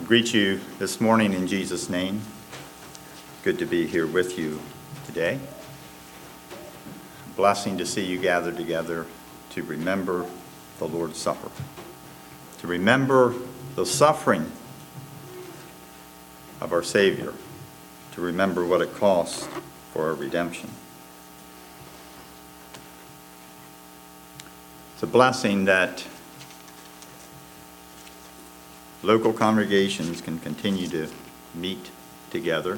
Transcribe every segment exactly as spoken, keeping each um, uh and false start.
Greet you this morning in Jesus' name. Good to be here with you today. Blessing to see you gathered together to remember the Lord's Supper, to remember the suffering of our Savior, to remember what it cost for our redemption. It's a blessing that local congregations can continue to meet together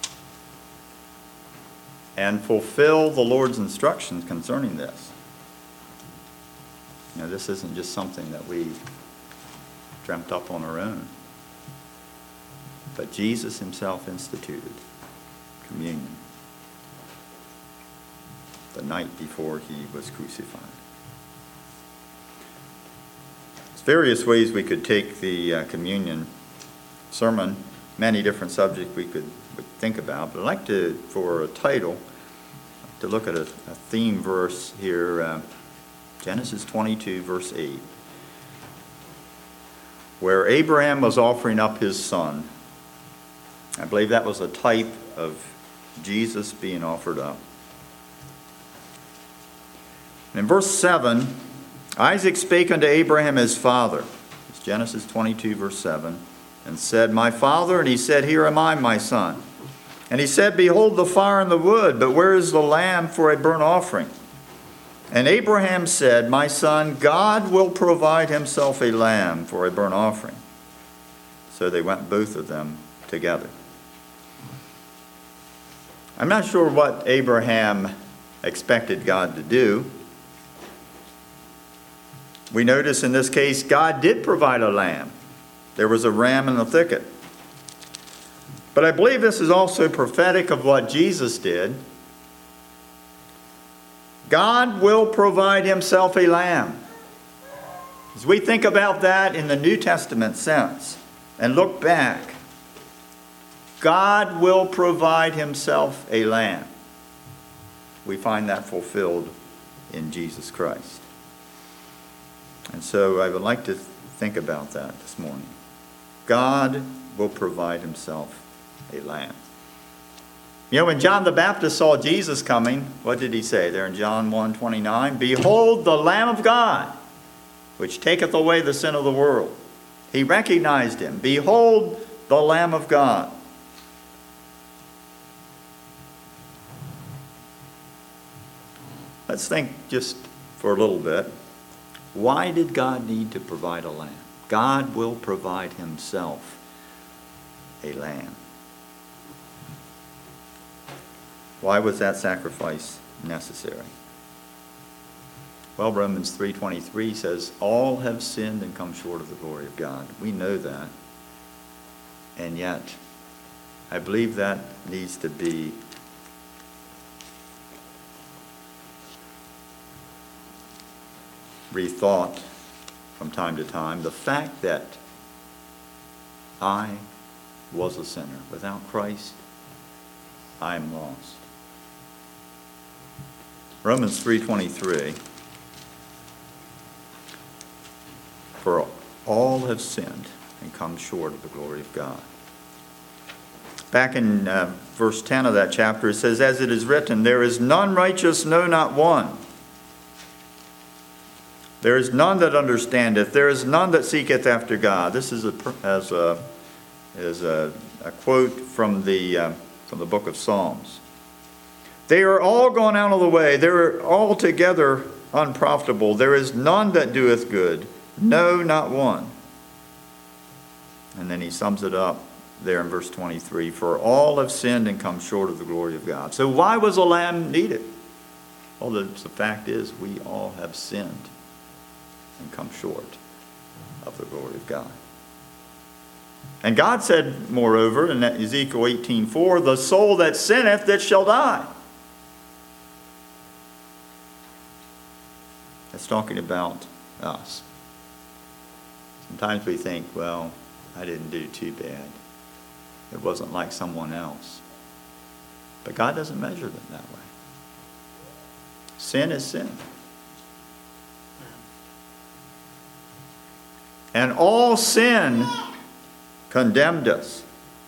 and fulfill the Lord's instructions concerning this. You know, this isn't just something that we dreamt up on our own, but Jesus himself instituted communion the night before he was crucified. Various ways we could take the uh, communion sermon, many different subjects we could would think about, but I'd like to, for a title, to look at a, a theme verse here, uh, Genesis twenty-two, verse eight, where Abraham was offering up his son. I believe that was a type of Jesus being offered up. And in verse seven, Isaac spake unto Abraham his father, it's Genesis twenty-two, verse seven, and said, My father, and he said, Here am I, my son. And he said, Behold the fire and the wood, but where is the lamb for a burnt offering? And Abraham said, My son, God will provide himself a lamb for a burnt offering. So they went both of them together. I'm not sure what Abraham expected God to do. We notice in this case, God did provide a lamb. There was a ram in the thicket. But I believe this is also prophetic of what Jesus did. God will provide himself a lamb. As we think about that in the New Testament sense and look back, God will provide himself a lamb. We find that fulfilled in Jesus Christ. And so I would like to think about that this morning. God will provide himself a lamb. You know, when John the Baptist saw Jesus coming, what did he say there in John one twenty-nine? Behold the Lamb of God, which taketh away the sin of the world. He recognized him. Behold the Lamb of God. Let's think just for a little bit. Why did God need to provide a lamb? God will provide himself a lamb. Why was that sacrifice necessary? Well, Romans three twenty-three says, all have sinned and come short of the glory of God. We know that. And yet, I believe that needs to be rethought from time to time. The fact that I was a sinner. Without Christ, I am lost. Romans three twenty-three. For all have sinned and come short of the glory of God. Back in uh, verse ten of that chapter, it says, As it is written, there is none righteous, no, not one. There is none that understandeth. There is none that seeketh after God. This is a as a is a, a quote from the uh, from the book of Psalms. They are all gone out of the way. They are altogether unprofitable. There is none that doeth good. No, not one. And then he sums it up there in verse twenty-three. For all have sinned and come short of the glory of God. So why was a lamb needed? Well, the, the fact is we all have sinned and come short of the glory of God. And God said, moreover, in Ezekiel eighteen four, the soul that sinneth, that shall die. That's talking about us. Sometimes we think, well, I didn't do too bad. It wasn't like someone else. But God doesn't measure them that way. Sin is sin. And all sin condemned us.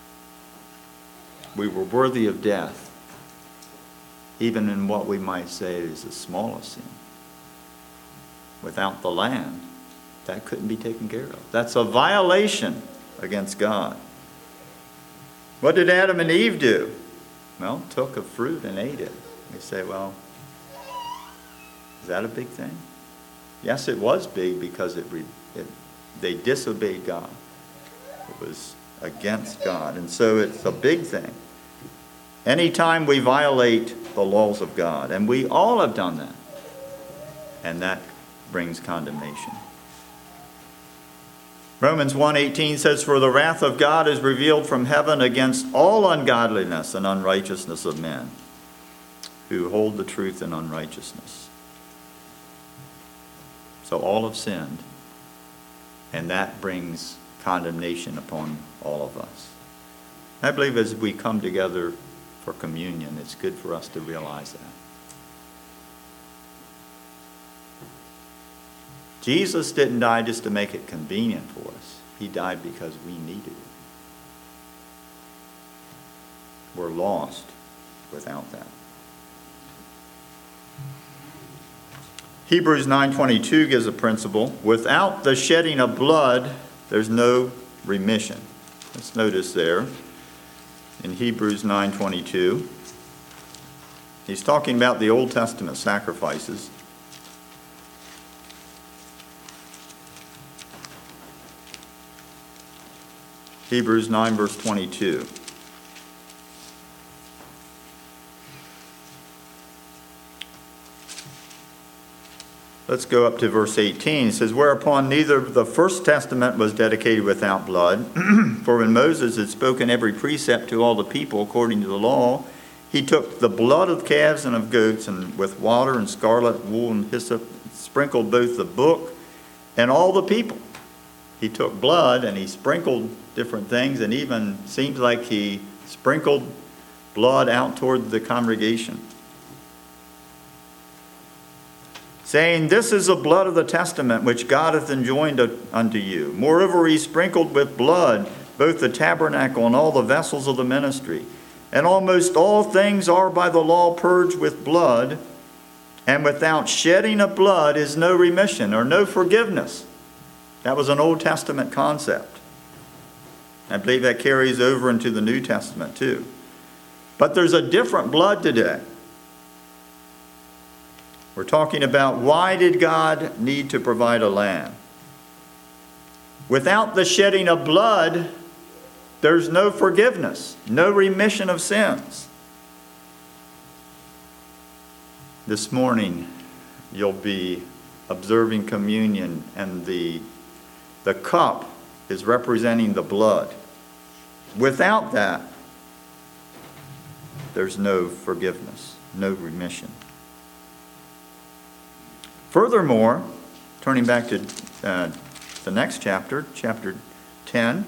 We were worthy of death, even in what we might say is the smallest sin. Without the Lamb, that couldn't be taken care of. That's a violation against God. What did Adam and Eve do? Well, took a fruit and ate it. We say, well, is that a big thing? Yes, it was big because it, it they disobeyed God. It was against God. And so it's a big thing. Anytime we violate the laws of God, and we all have done that, and that brings condemnation. Romans one eighteen says, "For the wrath of God is revealed from heaven against all ungodliness and unrighteousness of men, who hold the truth in unrighteousness." So all have sinned, and that brings condemnation upon all of us. I believe as we come together for communion, it's good for us to realize that. Jesus didn't die just to make it convenient for us. He died because we needed it. We're lost without that. Hebrews nine twenty-two gives a principle. Without the shedding of blood, there's no remission. Let's notice there in Hebrews nine twenty-two. He's talking about the Old Testament sacrifices. Hebrews nine verse twenty-two. Let's go up to verse eighteen. It says, "Whereupon neither the first testament was dedicated without blood, for when Moses had spoken every precept to all the people according to the law, he took the blood of calves and of goats, and with water and scarlet wool and hyssop, sprinkled both the book and all the people." He took blood and he sprinkled different things, and even seems like he sprinkled blood out toward the congregation, saying, "This is the blood of the testament which God hath enjoined unto you. Moreover, he sprinkled with blood both the tabernacle and all the vessels of the ministry. And almost all things are by the law purged with blood, and without shedding of blood is no remission," or no forgiveness. That was an Old Testament concept. I believe that carries over into the New Testament too. But there's a different blood today. We're talking about, why did God need to provide a lamb? Without the shedding of blood, there's no forgiveness, no remission of sins. This morning, you'll be observing communion, and the, the cup is representing the blood. Without that, there's no forgiveness, no remission. Furthermore, turning back to uh, the next chapter, chapter ten,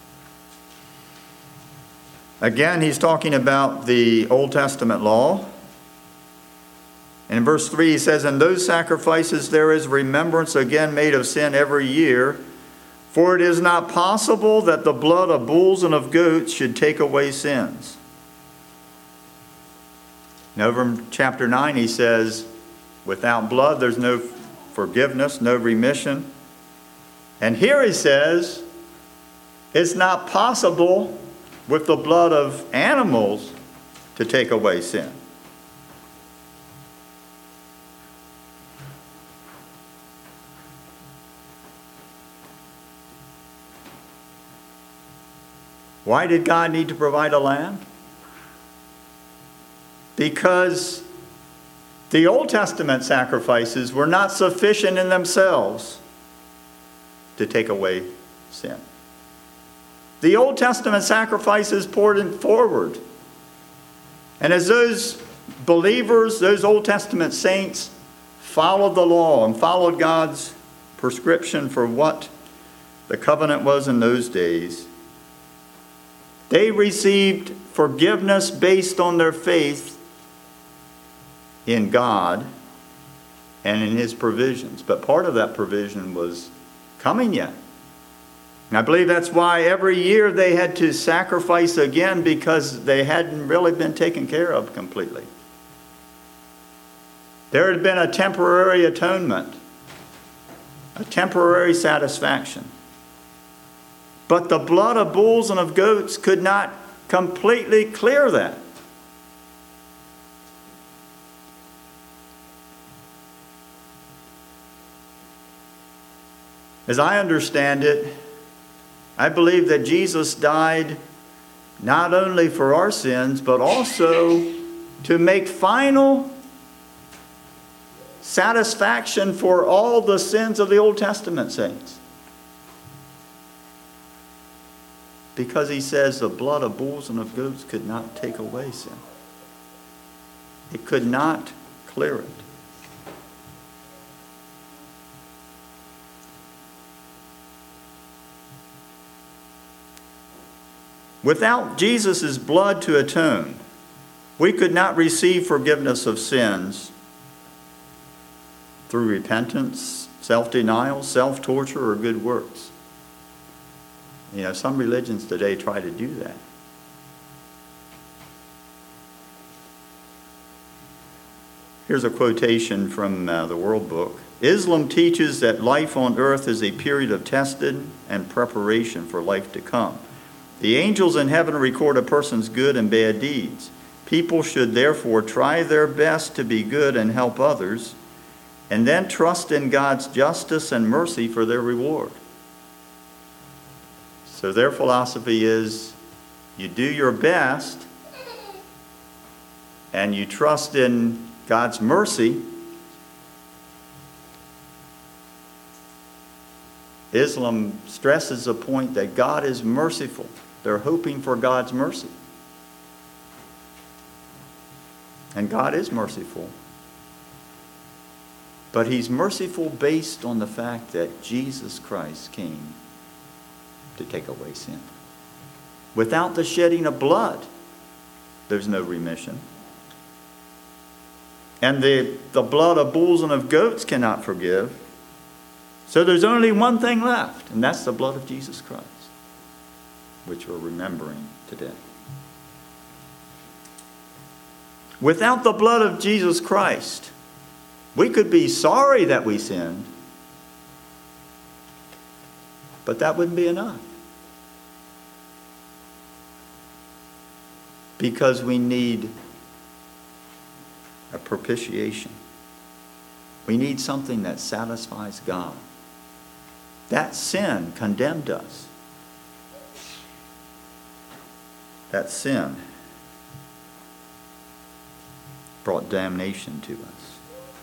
again, he's talking about the Old Testament law. And in verse three, he says, "In those sacrifices there is remembrance again made of sin every year. For it is not possible that the blood of bulls and of goats should take away sins." Now over in chapter nine, he says, without blood there's no forgiveness, no remission. And here he says, it's not possible with the blood of animals to take away sin. Why did God need to provide a lamb? Because the Old Testament sacrifices were not sufficient in themselves to take away sin. The Old Testament sacrifices poured it forward. And as those believers, those Old Testament saints, followed the law and followed God's prescription for what the covenant was in those days, they received forgiveness based on their faith in God and in His provisions. But part of that provision was coming yet. And I believe that's why every year they had to sacrifice again, because they hadn't really been taken care of completely. There had been a temporary atonement, a temporary satisfaction. But the blood of bulls and of goats could not completely clear that. As I understand it, I believe that Jesus died not only for our sins, but also to make final satisfaction for all the sins of the Old Testament saints. Because he says the blood of bulls and of goats could not take away sin. It could not clear it. Without Jesus' blood to atone, we could not receive forgiveness of sins through repentance, self-denial, self-torture, or good works. You know, some religions today try to do that. Here's a quotation from uh, the World Book. Islam teaches that life on earth is a period of testing and preparation for life to come. The angels in heaven record a person's good and bad deeds. People should therefore try their best to be good and help others, and then trust in God's justice and mercy for their reward. So their philosophy is, you do your best, and you trust in God's mercy. Islam stresses the point that God is merciful. They're hoping for God's mercy. And God is merciful. But he's merciful based on the fact that Jesus Christ came to take away sin. Without the shedding of blood, there's no remission. And the, the blood of bulls and of goats cannot forgive. So there's only one thing left, and that's the blood of Jesus Christ, which we're remembering today. Without the blood of Jesus Christ, we could be sorry that we sinned, but that wouldn't be enough. Because we need a propitiation. We need something that satisfies God. That sin condemned us. That sin brought damnation to us.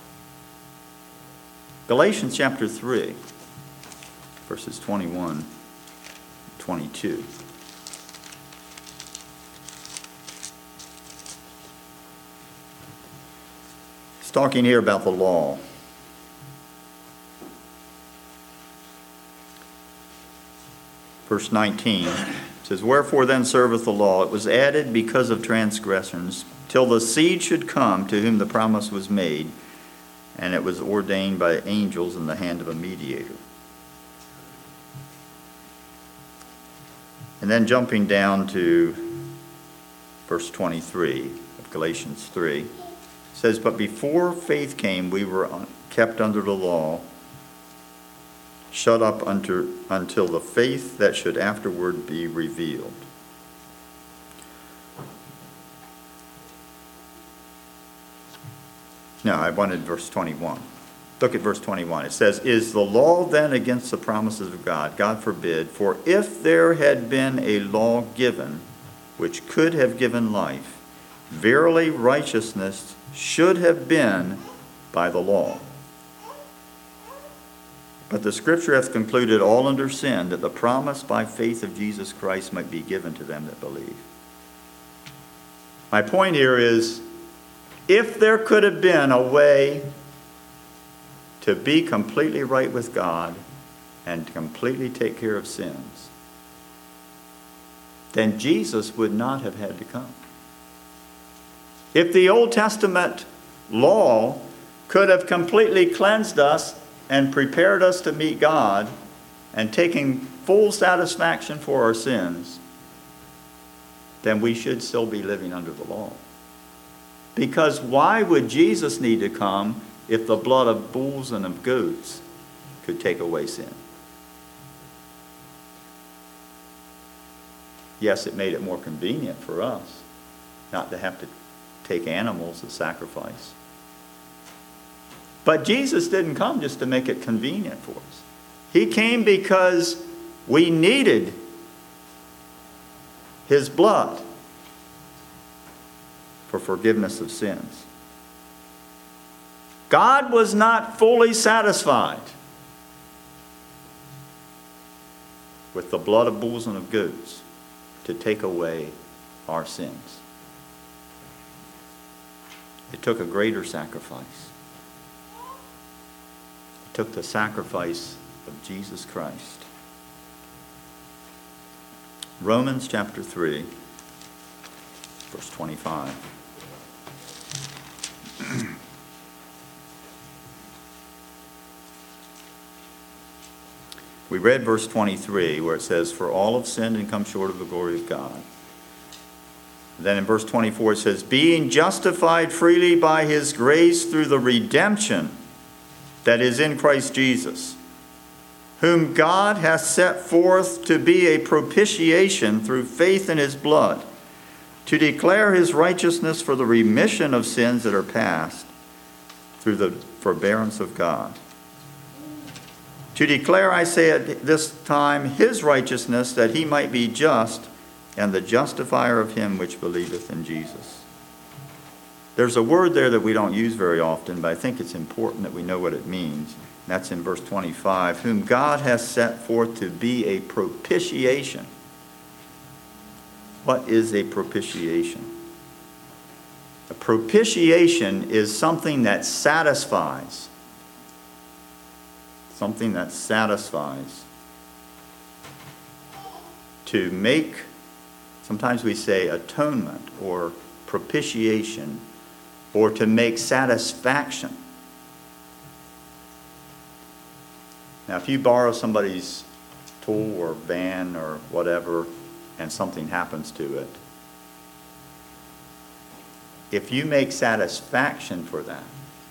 Galatians chapter three, verses twenty-one, twenty-two. It's talking here about the law. Verse nineteen says, "Wherefore then serveth the law? It was added because of transgressions, till the seed should come to whom the promise was made, and it was ordained by angels in the hand of a mediator." And then jumping down to verse twenty-three of Galatians three, it says, "But before faith came, we were kept under the law, shut up unto, until the faith that should afterward be revealed." No, I wanted verse twenty-one. Look at verse twenty-one. It says, "Is the law then against the promises of God? God forbid. For if there had been a law given, which could have given life, verily righteousness should have been by the law. But the Scripture hath concluded all under sin, that the promise by faith of Jesus Christ might be given to them that believe." My point here is, if there could have been a way to be completely right with God and to completely take care of sins, then Jesus would not have had to come. If the Old Testament law could have completely cleansed us and prepared us to meet God, and taking full satisfaction for our sins, then we should still be living under the law. Because why would Jesus need to come if the blood of bulls and of goats could take away sin? Yes, it made it more convenient for us not to have to take animals as sacrifice. But Jesus didn't come just to make it convenient for us. He came because we needed his blood for forgiveness of sins. God was not fully satisfied with the blood of bulls and of goats to take away our sins. It took a greater sacrifice. It took the sacrifice of Jesus Christ. Romans chapter three, verse twenty-five. We read verse twenty-three where it says, "For all have sinned and come short of the glory of God." Then in verse twenty-four it says, "Being justified freely by his grace through the redemption that is in Christ Jesus, whom God hath set forth to be a propitiation through faith in his blood, to declare his righteousness for the remission of sins that are past through the forbearance of God. To declare, I say at this time, his righteousness, that he might be just and the justifier of him which believeth in Jesus." There's a word there that we don't use very often, but I think it's important that we know what it means. That's in verse twenty-five, "Whom God has set forth to be a propitiation." What is a propitiation? A propitiation is something that satisfies. Something that satisfies. To make, sometimes we say atonement or propitiation, or to make satisfaction. Now, if you borrow somebody's tool or van or whatever, and something happens to it, if you make satisfaction for that,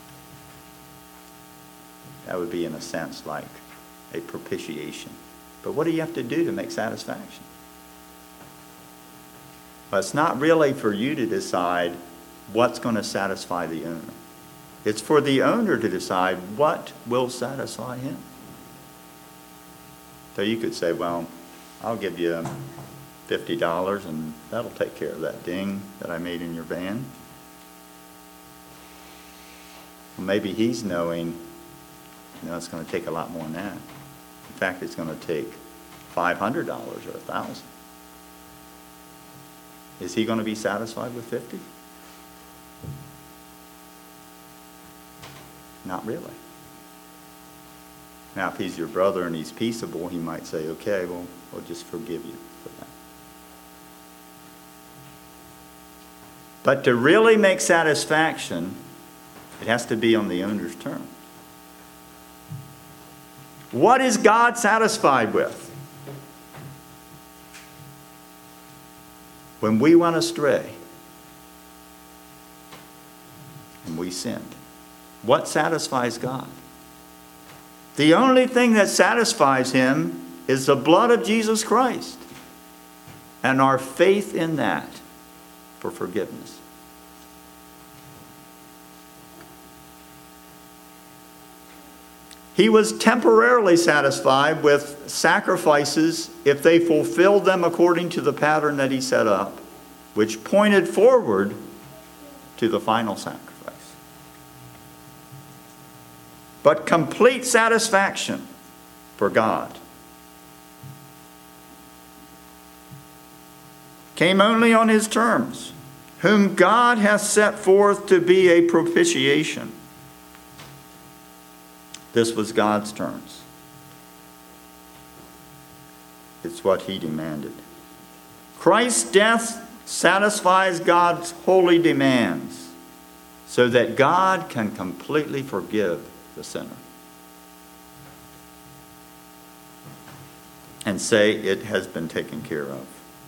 that would be in a sense like a propitiation. But what do you have to do to make satisfaction? Well, it's not really for you to decide what's going to satisfy the owner. It's for the owner to decide what will satisfy him. So you could say, well, I'll give you fifty dollars and that'll take care of that ding that I made in your van. Well, maybe he's knowing, you know, it's going to take a lot more than that. In fact, it's going to take five hundred dollars or one thousand dollars. Is he going to be satisfied with fifty? Not really. Now, if he's your brother and he's peaceable, he might say, okay, well, we'll just forgive you for that. But to really make satisfaction, it has to be on the owner's terms. What is God satisfied with? When we went astray and we sinned, what satisfies God? The only thing that satisfies him is the blood of Jesus Christ and our faith in that for forgiveness. He was temporarily satisfied with sacrifices if they fulfilled them according to the pattern that he set up, which pointed forward to the final sacrifice. But complete satisfaction for God came only on his terms, whom God hath set forth to be a propitiation. This was God's terms. It's what he demanded. Christ's death satisfies God's holy demands so that God can completely forgive the sinner. and say it has been taken care of.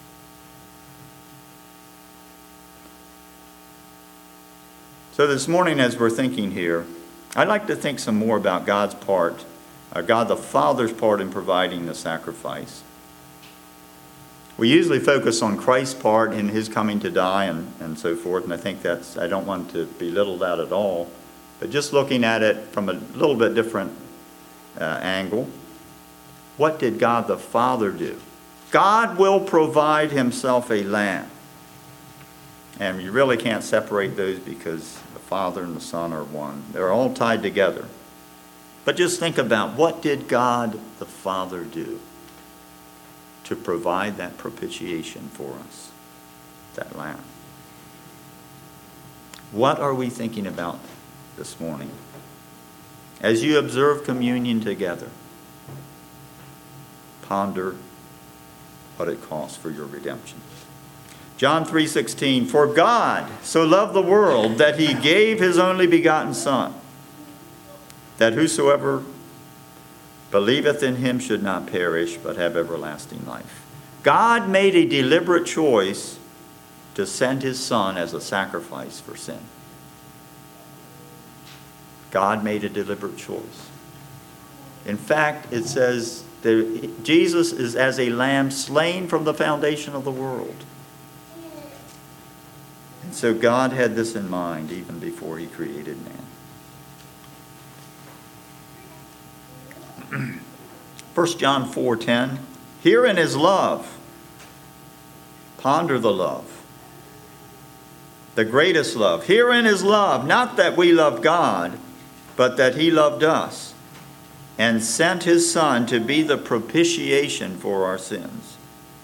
So this morning, as we're thinking here, I'd like to think some more about God's part, uh, God the Father's part in providing the sacrifice. We usually focus on Christ's part in his coming to die and, and so forth, and I think that's, I don't want to belittle that at all, but just looking at it from a little bit different uh, angle, what did God the Father do? God will provide himself a lamb. And you really can't separate those because the Father and the Son are one. They're all tied together. But just think about, what did God the Father do to provide that propitiation for us, that lamb? What are we thinking about this morning as you observe communion together? Ponder what it costs for your redemption. John three sixteen, for God so loved the world that he gave his only begotten Son, that whosoever believeth in him should not perish, but have everlasting life. God made a deliberate choice to send his Son as a sacrifice for sin. God made a deliberate choice. In fact, it says that Jesus is as a lamb slain from the foundation of the world. And so God had this in mind even before he created man. First John four ten, herein is love. Ponder the love. The greatest love. Herein is love, not that we love God, but that he loved us and sent his Son to be the propitiation for our sins.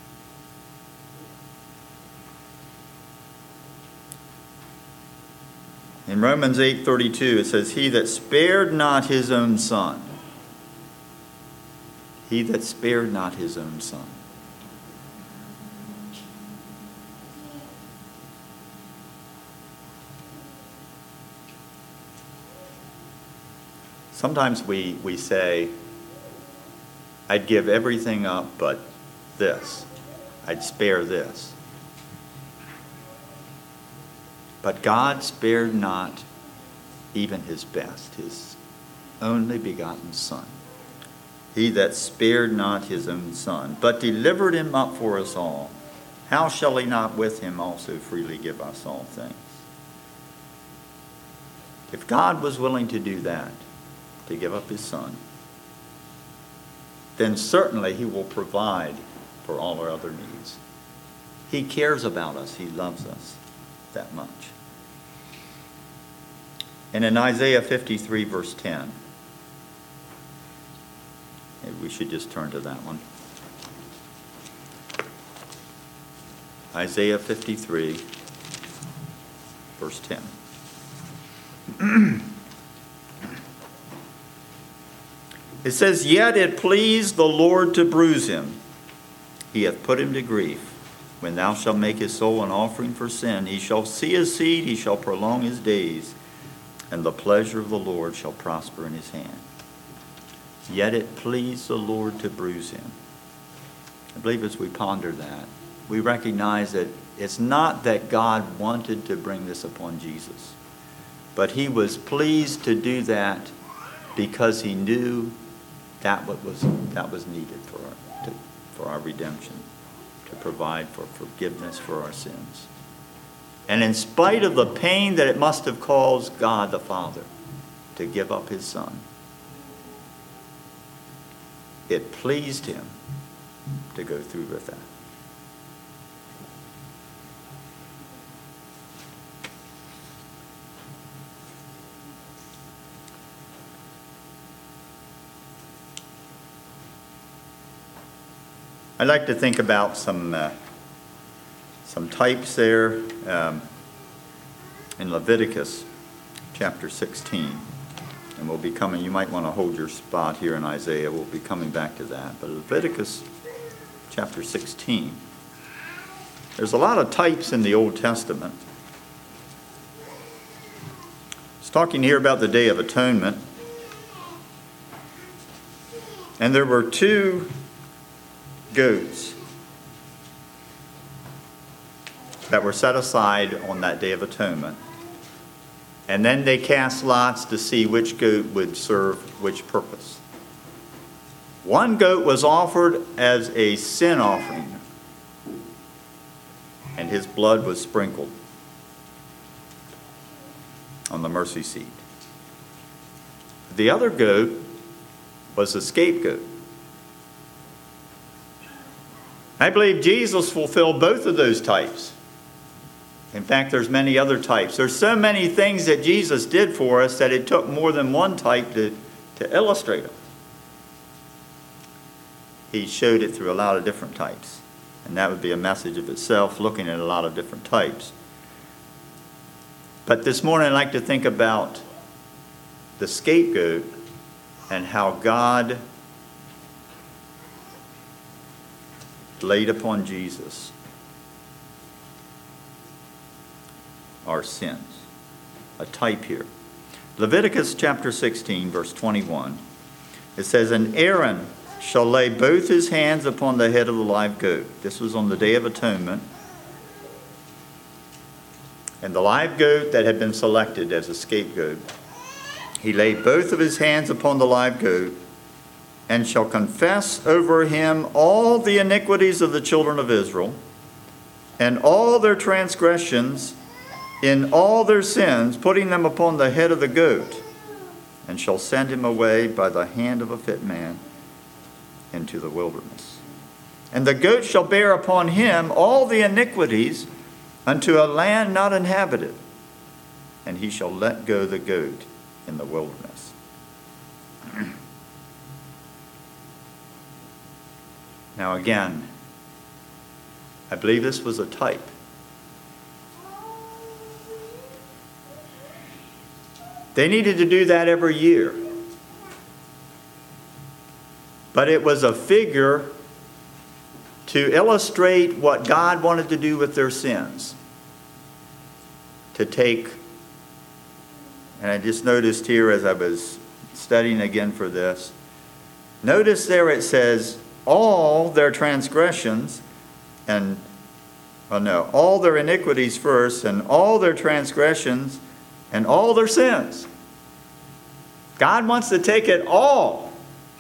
In Romans eight thirty-two, it says, he that spared not his own Son. He that spared not his own Son. Sometimes we, we say, I'd give everything up but this. I'd spare this. But God spared not even his best, his only begotten Son. He that spared not his own Son, but delivered him up for us all, how shall he not with him also freely give us all things? If God was willing to do that, to give up his Son, then certainly he will provide for all our other needs. He cares about us. He loves us that much. And in Isaiah fifty-three, verse ten, maybe we should just turn to that one. Isaiah fifty-three, verse ten. It says, yet it pleased the Lord to bruise him. He hath put him to grief. When thou shalt make his soul an offering for sin, he shall see his seed, he shall prolong his days, and the pleasure of the Lord shall prosper in his hand. Yet it pleased the Lord to bruise him. I believe as we ponder that, we recognize that it's not that God wanted to bring this upon Jesus, but he was pleased to do that because he knew that what was that was needed for our, to, for our redemption, to provide for forgiveness for our sins. And in spite of the pain that it must have caused God the Father to give up his Son, it pleased him to go through with that. I'd like to think about some uh, some types there um, in Leviticus chapter sixteen. And we'll be coming, you might want to hold your spot here in Isaiah. We'll be coming back to that. But Leviticus chapter sixteen. There's a lot of types in the Old Testament. It's talking here about the Day of Atonement. And there were two goats that were set aside on that Day of Atonement. And then they cast lots to see which goat would serve which purpose. One goat was offered as a sin offering, and his blood was sprinkled on the mercy seat. The other goat was the scapegoat. I believe Jesus fulfilled both of those types. In fact, there's many other types. There's so many things that Jesus did for us that it took more than one type to, to illustrate them. He showed it through a lot of different types. And that would be a message of itself, looking at a lot of different types. But this morning I'd like to think about the scapegoat and how God laid upon Jesus our sins. A type here. Leviticus chapter sixteen, verse twenty-one. It says, "And Aaron shall lay both his hands upon the head of the live goat." This was on the Day of Atonement. And the live goat that had been selected as a scapegoat, he laid both of his hands upon the live goat, and shall confess over him all the iniquities of the children of Israel, and all their transgressions in all their sins, putting them upon the head of the goat, and shall send him away by the hand of a fit man into the wilderness. And the goat shall bear upon him all the iniquities unto a land not inhabited, and he shall let go the goat in the wilderness. Now again, I believe this was a type. They needed to do that every year. But it was a figure to illustrate what God wanted to do with their sins. To take, and I just noticed here as I was studying again for this, notice there it says, all their transgressions, and, well no, all their iniquities first, and all their transgressions, and all their sins. God wants to take it all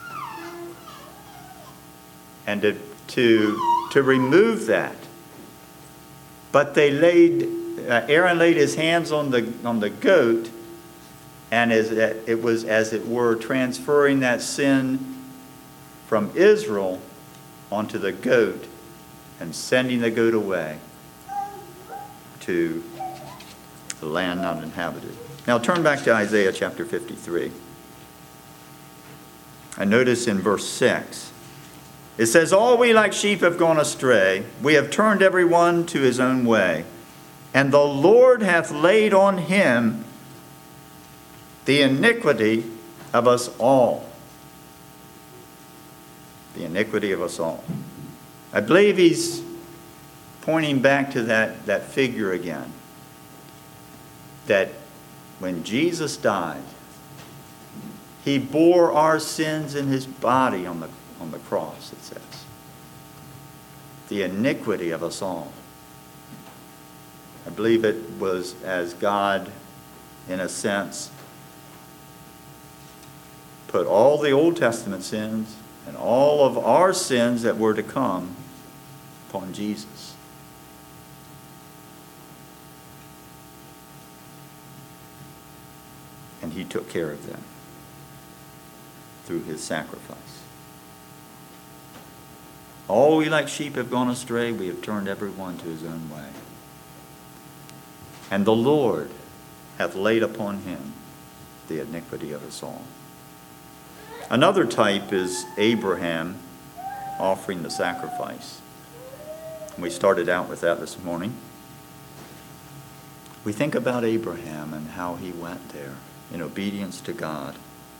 and to, to, to remove that. But they laid, uh, Aaron laid his hands on the, on the goat, and as, it was, as it were, transferring that sin from Israel onto the goat and sending the goat away to the land not inhabited. Now turn back to Isaiah chapter fifty-three. And notice in verse six, it says, "All we like sheep have gone astray. We have turned every one to his own way. And the Lord hath laid on him the iniquity of us all." The iniquity of us all. I believe he's pointing back to that, that figure again. That when Jesus died, he bore our sins in his body on the, on the cross, it says. The iniquity of us all. I believe it was as God, in a sense, put all the Old Testament sins and all of our sins that were to come upon Jesus. And he took care of them through his sacrifice. All we like sheep have gone astray, we have turned every one to his own way. And the Lord hath laid upon him the iniquity of us all. Another type is Abraham offering the sacrifice. We started out with that this morning. We think about Abraham and how he went there in obedience to God.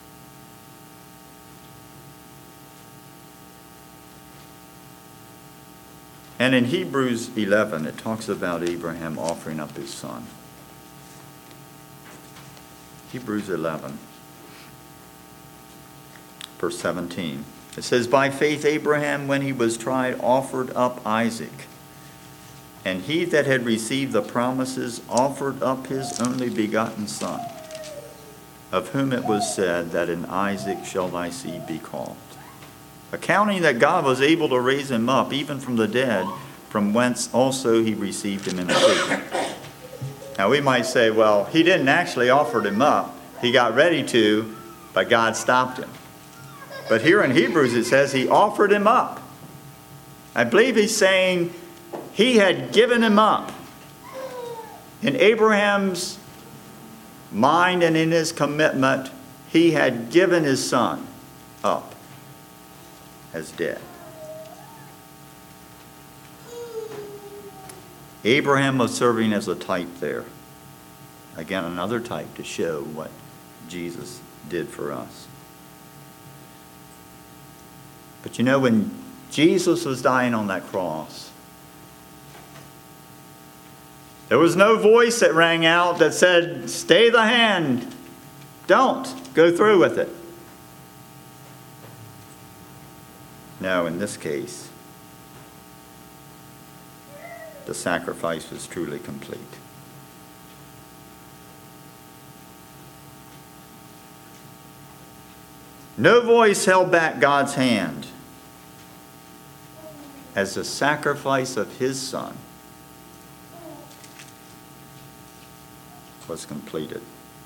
And in Hebrews eleven, it talks about Abraham offering up his son. Hebrews eleven, verse seventeen. It says, by faith Abraham, when he was tried, offered up Isaac. And he that had received the promises offered up his only begotten son, of whom it was said that in Isaac shall thy seed be called. Accounting that God was able to raise him up, even from the dead, from whence also he received him in faith. Now we might say, well, he didn't actually offer him up. He got ready to, but God stopped him. But here in Hebrews it says he offered him up. I believe he's saying he had given him up. In Abraham's mind and in his commitment, he had given his son up as dead. Abraham was serving as a type there. Again, another type to show what Jesus did for us. But you know, when Jesus was dying on that cross, there was no voice that rang out that said, stay the hand. Don't go through with it. No, in this case, the sacrifice was truly complete. No voice held back God's hand as the sacrifice of his son was completed.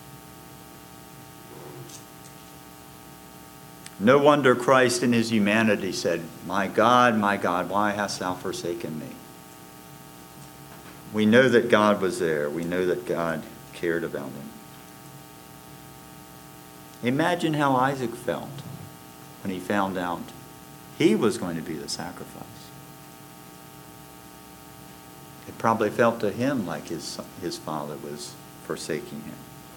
No wonder Christ in his humanity said, my God, my God, why hast thou forsaken me? We know that God was there. We know that God cared about him. Imagine how Isaac felt when he found out he was going to be the sacrifice. It probably felt to him like his, his father was forsaking him.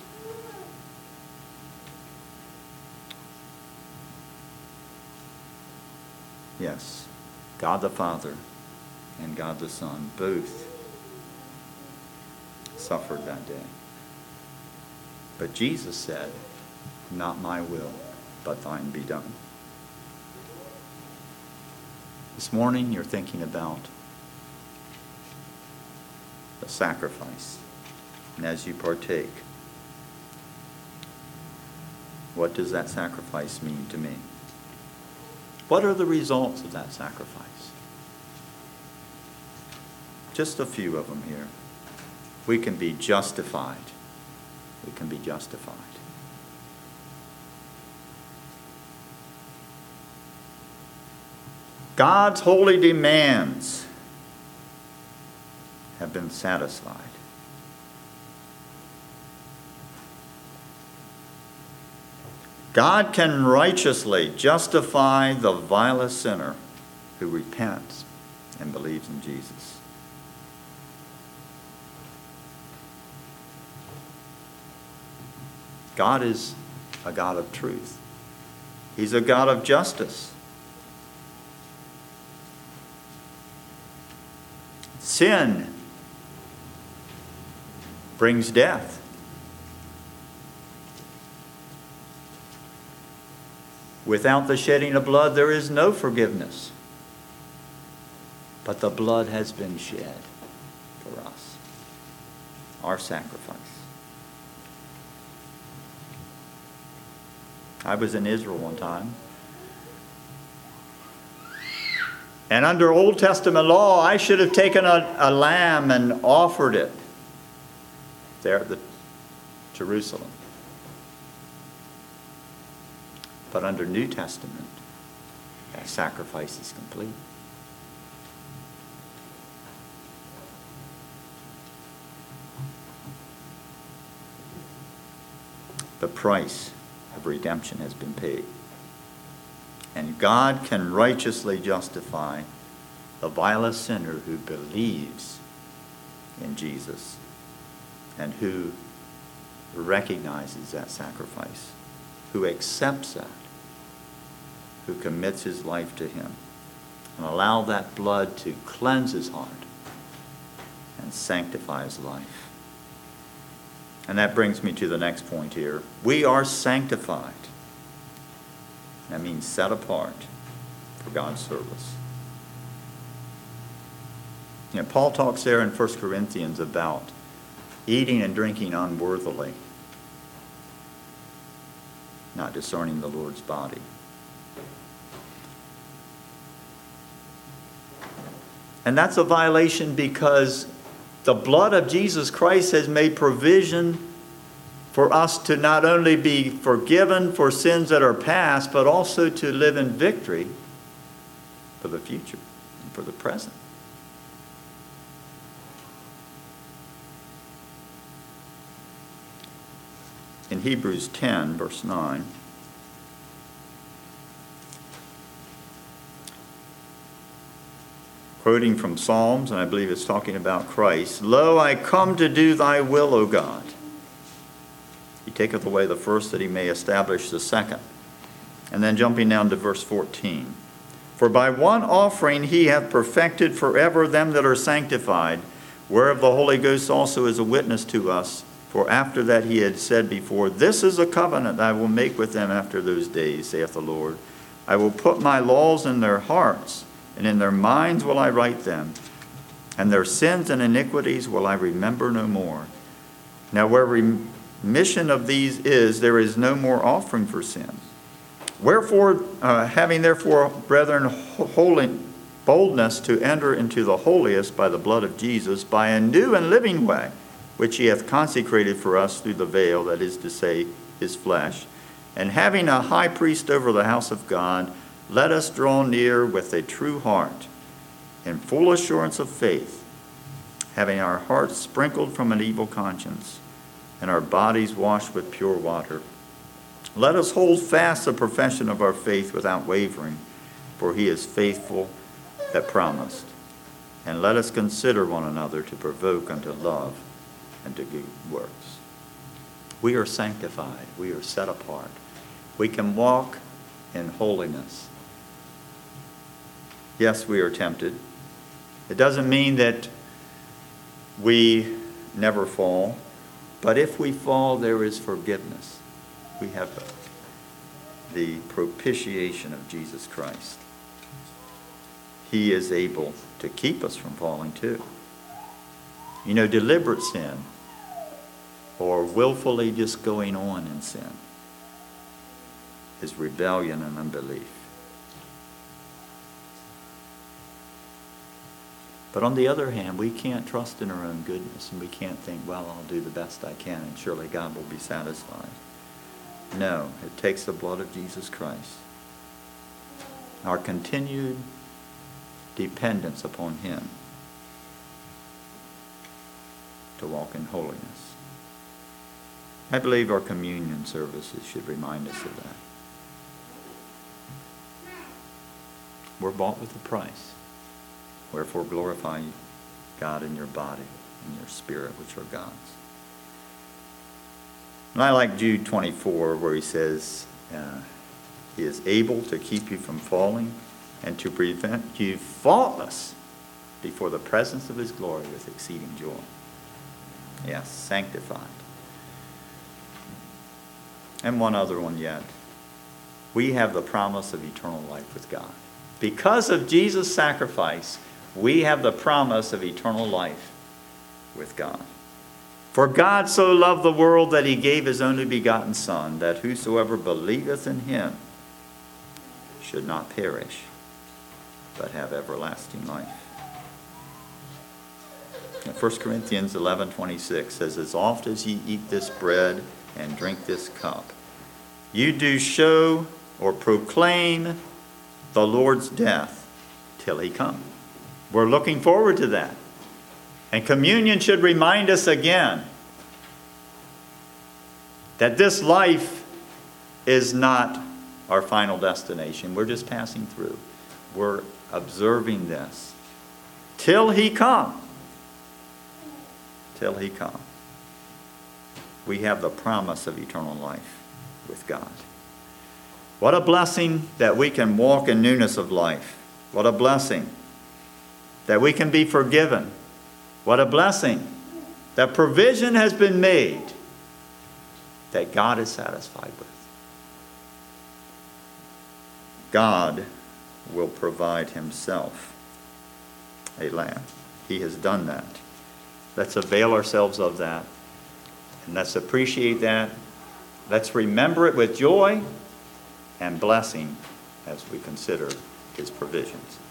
Yes, God the Father and God the Son both suffered that day. But Jesus said, not my will, but thine be done. This morning you're thinking about the sacrifice. And as you partake, what does that sacrifice mean to me? What are the results of that sacrifice? Just a few of them here. We can be justified. We can be justified. God's holy demands have been satisfied. God can righteously justify the vilest sinner who repents and believes in Jesus. God is a God of truth. He's a God of justice. Sin brings death. Without the shedding of blood, there is no forgiveness. But the blood has been shed for us, our sacrifice. I was in Israel one time. And under Old Testament law, I should have taken a, a lamb and offered it there at the Jerusalem. But under New Testament, that sacrifice is complete. The price of redemption has been paid. And God can righteously justify the vilest sinner who believes in Jesus and who recognizes that sacrifice, who accepts that, who commits his life to him, and allow that blood to cleanse his heart and sanctify his life. And that brings me to the next point here. We are sanctified. That means set apart for God's service. You know, Paul talks there in First Corinthians about eating and drinking unworthily, not discerning the Lord's body. And that's a violation because the blood of Jesus Christ has made provision for us to not only be forgiven for sins that are past, but also to live in victory for the future and for the present. In Hebrews ten, verse nine, quoting from Psalms, and I believe it's talking about Christ, "Lo, I come to do thy will, O God. He taketh away the first that he may establish the second." And then jumping down to verse fourteen. "For by one offering he hath perfected forever them that are sanctified, whereof the Holy Ghost also is a witness to us. For after that he had said before, This is a covenant I will make with them after those days, saith the Lord. I will put my laws in their hearts, and in their minds will I write them, and their sins and iniquities will I remember no more. Now where remission of these is, there is no more offering for sins. Wherefore, uh, having therefore, brethren, holy boldness to enter into the holiest by the blood of Jesus, by a new and living way, which he hath consecrated for us through the veil, that is to say, his flesh. And having a high priest over the house of God, let us draw near with a true heart, in full assurance of faith, having our hearts sprinkled from an evil conscience, and our bodies washed with pure water. Let us hold fast the profession of our faith without wavering, for he is faithful that promised. And let us consider one another to provoke unto love and to good works." We are sanctified. We are set apart. We can walk in holiness. Yes, we are tempted. It doesn't mean that we never fall, but if we fall, there is forgiveness. We have the propitiation of Jesus Christ. He is able to keep us from falling too. You know, deliberate sin, or willfully just going on in sin, is rebellion and unbelief. But on the other hand, we can't trust in our own goodness, and we can't think, well, I'll do the best I can, and surely God will be satisfied. No, it takes the blood of Jesus Christ, our continued dependence upon him, to walk in holiness. I believe our communion services should remind us of that. We're bought with a price. Wherefore glorify God in your body and your spirit, which are God's. And I like Jude twenty-four, where he says, uh, he is able to keep you from falling and to prevent you faultless before the presence of his glory with exceeding joy. Yes, sanctified. And one other one yet. We have the promise of eternal life with God. Because of Jesus' sacrifice, we have the promise of eternal life with God. For God so loved the world that he gave his only begotten Son, that whosoever believeth in him should not perish, but have everlasting life. First Corinthians eleven twenty-six says, As oft as ye eat this bread and drink this cup, you do show or proclaim the Lord's death till he come. We're looking forward to that. And communion should remind us again that this life is not our final destination. We're just passing through. We're observing this till he come. Till he come. We have the promise of eternal life with God. What a blessing that we can walk in newness of life. What a blessing that we can be forgiven. What a blessing that provision has been made that God is satisfied with. God will provide himself a lamb. He has done that. Let's avail ourselves of that. And let's appreciate that. Let's remember it with joy and blessing as we consider his provisions.